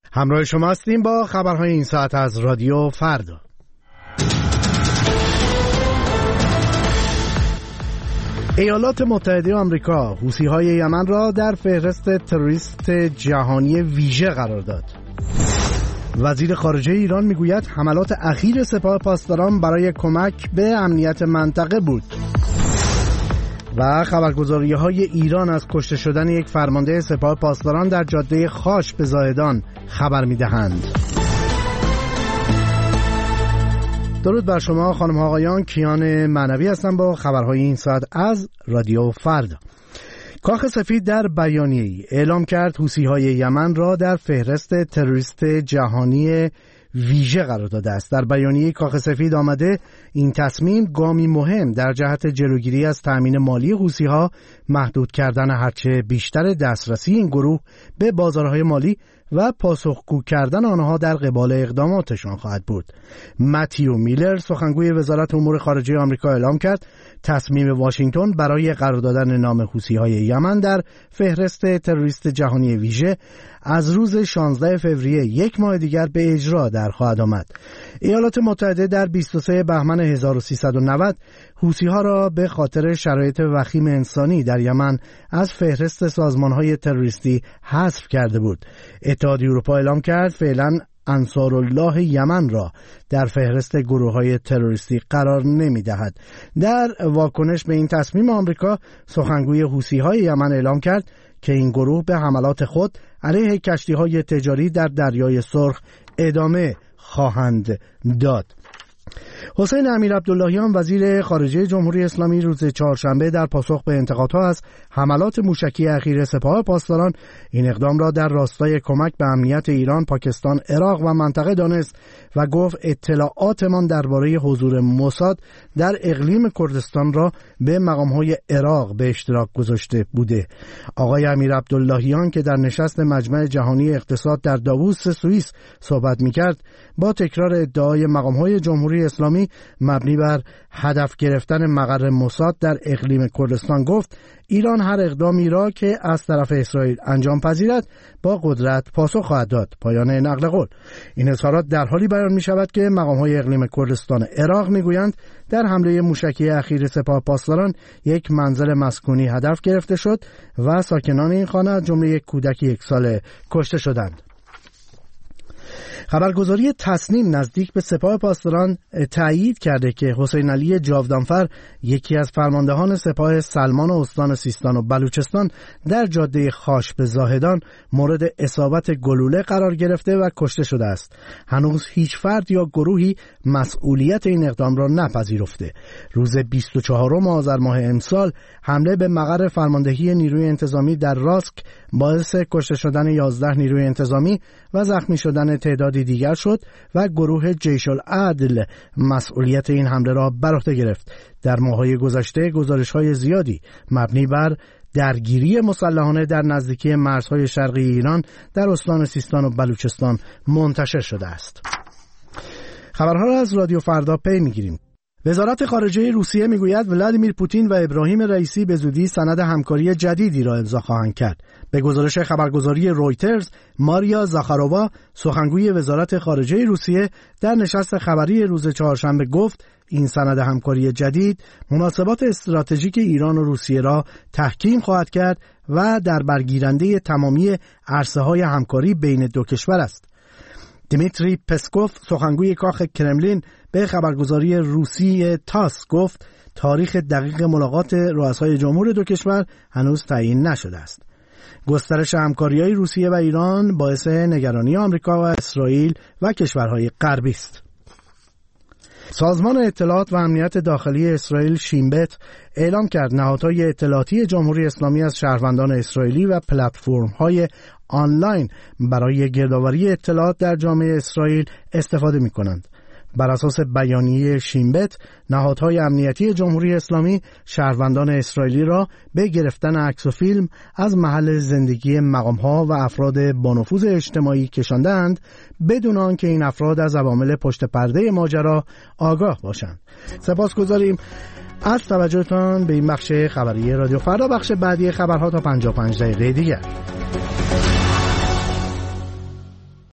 همراه شما هستیم با خبرهای این ساعت از رادیو فردا. ایالات متحده آمریکا حوثی‌های یمن را در فهرست تروریست جهانی ویژه قرار داد. وزیر خارجه ایران میگوید حملات اخیر سپاه پاسداران برای کمک به امنیت منطقه بود. و خبرگزاری‌های ایران از کشته شدن یک فرمانده سپاه پاسداران در جاده خاش به زاهدان خبر می‌دهند. درود بر شما خانم ها آقایان، کیان معنوی هستم با خبرهای این ساعت از رادیو فردا. کاخ سفید در بیانیه‌ای اعلام کرد حوثی‌های یمن را در فهرست تروریست جهانی ویژه قرار داده است. در بیانیه کاخ سفید آمده این تصمیم گامی مهم در جهت جلوگیری از تأمین مالی حوثی‌ها، محدود کردن هرچه بیشتر دسترسی این گروه به بازارهای مالی و پاسخگو کردن آنها در قبال اقداماتشان خواهد بود. متیو میلر سخنگوی وزارت امور خارجه آمریکا اعلام کرد تصمیم واشنگتن برای قرار دادن نام حوثی‌های یمن در فهرست تروریست جهانی ویژه از روز 16 فوریه یک ماه دیگر به اجرا در خواهد آمد. ایالات متحده در 23 بهمن 1390 حوثی‌ها را به خاطر شرایط وخیم انسانی در یمن از فهرست سازمان‌های تروریستی حذف کرده بود. اتحادیه اروپا اعلام کرد فعلا انصارالله یمن را در فهرست گروه‌های تروریستی قرار نمی‌دهد. در واکنش به این تصمیم آمریکا، سخنگوی حوثی‌های یمن اعلام کرد که این گروه به حملات خود علیه کشتی‌های تجاری در دریای سرخ ادامه خواهند داد. حسین امیرعبداللهیان وزیر خارجه جمهوری اسلامی روز چهارشنبه در پاسخ به انتقادها از حملات موشکی اخیر سپاه پاسداران این اقدام را در راستای کمک به امنیت ایران، پاکستان، عراق و منطقه دانست و گفت اطلاعاتمان درباره حضور موساد در اقلیم کردستان را به مقام‌های عراق به اشتراک گذاشته بوده. آقای امیرعبداللهیان که در نشست مجمع جهانی اقتصاد در داووس سوئیس صحبت می‌کرد، با تکرار ادعای مقام‌های جمهوری اسلامی مبنی بر هدف گرفتن مقر موساد در اقلیم کردستان گفت ایران هر اقدامی را که از طرف اسرائیل انجام پذیرد با قدرت پاسخ خواهد داد. پایان نقل قول. این اظهارات در حالی بیان می شود که مقام‌های اقلیم کردستان عراق می گویند در حمله موشکی اخیر سپاه پاسداران یک منزل مسکونی هدف گرفته شد و ساکنان این خانه از جمله یک کودک 1 ساله کشته شدند. خبرگزاری تصنیم نزدیک به سپاه پاسداران تأیید کرده که حسین علی جاودانفر، یکی از فرماندهان سپاه سلمان استان سیستان و بلوچستان، در جاده خاش به زاهدان مورد اصابت گلوله قرار گرفته و کشته شده است. هنوز هیچ فرد یا گروهی مسئولیت این اقدام را نپذیرفته. روز 24 آذر ماه امسال حمله به مقر فرماندهی نیروی انتظامی در راسک باعث کشته شدن 11 نیروی انتظامی و زخمی شدن تعدادی دیگر شد و گروه جیش العدل مسئولیت این حمله را بر عهده گرفت. در ماه‌های گذشته گزارش‌های زیادی مبنی بر درگیری مسلحانه در نزدیکی مرزهای شرقی ایران در استان سیستان و بلوچستان منتشر شده است. خبرها را از رادیو فردا پی می‌گیریم. وزارت خارجه روسیه میگوید ولادیمیر پوتین و ابراهیم رئیسی به زودی سند همکاری جدیدی را امضا خواهند کرد. به گزارش خبرگزاری رویترز، ماریا زاخارووا سخنگوی وزارت خارجه روسیه در نشست خبری روز چهارشنبه گفت این سند همکاری جدید مناسبات استراتژیک ایران و روسیه را تحکیم خواهد کرد و در برگیرنده تمامی عرصه‌های همکاری بین دو کشور است. دیمیتری پسکوف سخنگوی کاخ کرملین به خبرگزاری روسی تاس گفت تاریخ دقیق ملاقات رؤسای جمهور دو کشور هنوز تعیین نشده است. گسترش همکاری‌های روسیه و ایران باعث نگرانی آمریکا و اسرائیل و کشورهای غربی است. سازمان اطلاعات و امنیت داخلی اسرائیل شینبت اعلام کرد نهادهای اطلاعاتی جمهوری اسلامی از شهروندان اسرائیلی و پلتفرم‌های آنلاین برای گردآوری اطلاعات در جامعه اسرائیل استفاده می‌کنند. بر اساس بیانیه شینبت، نهادهای امنیتی جمهوری اسلامی شهروندان اسرائیلی را به گرفتن عکس و فیلم از محل زندگی مقام‌ها و افراد با نفوذ اجتماعی کشاندند بدون آنکه این افراد از عوامل پشت پرده ماجرا آگاه باشند. سپاسگزاریم از توجهتان به این بخش خبری رادیو فردا. بخش بعدی خبرها تا 55 دقیقه دیگر.